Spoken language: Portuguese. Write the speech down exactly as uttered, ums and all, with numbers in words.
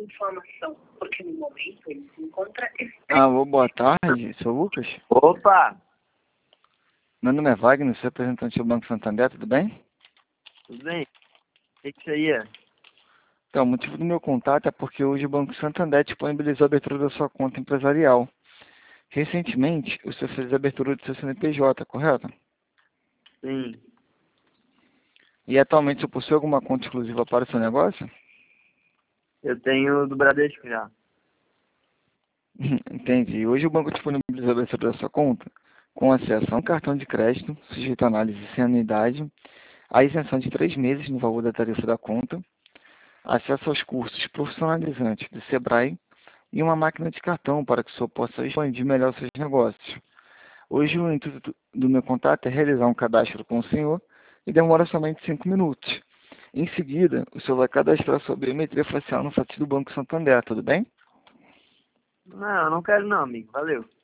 informação, porque no momento ele se encontra... Alô, boa tarde, seu Lucas? Opa, Meu nome é Wagner, sou representante do Banco Santander, tudo bem? tudo bem? O que que isso aí é? Então, o motivo do meu contato é porque hoje o Banco Santander disponibilizou a abertura da sua conta empresarial. Recentemente, o senhor fez a abertura do seu C N P J, correto? Sim, E atualmente o senhor possui alguma conta exclusiva para o seu negócio? eu tenho do Bradesco já. Entendi. Hoje o banco disponibilizou a abertura da sua conta com acesso a um cartão de crédito, sujeito à análise sem anuidade, a isenção de três meses no valor da tarifa da conta, acesso aos cursos profissionalizantes do Sebrae e uma máquina de cartão para que o senhor possa expandir melhor os seus negócios. Hoje o intuito do meu contato é realizar um cadastro com o senhor e demora somente cinco minutos. Em seguida, o senhor vai cadastrar sua biometria facial no site do Banco Santander, tudo bem? Não, eu não quero não, amigo. Valeu.